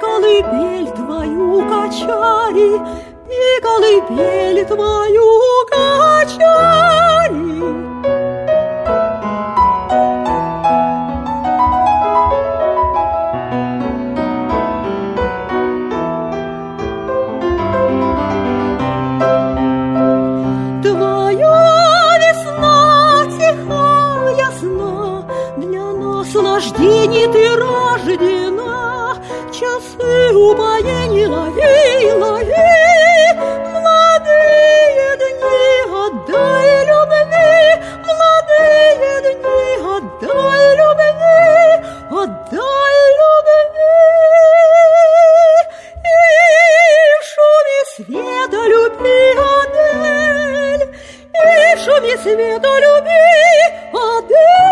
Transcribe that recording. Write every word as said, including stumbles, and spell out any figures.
колыбель твою качали, и колыбель твою качали. Наслаждений ты рождена, часы упоений лови, лови. Молодые дни отдай любви, молодые дни отдай любви, отдай любви. И шуми света люби, Адель, и шуми света люби, Адель.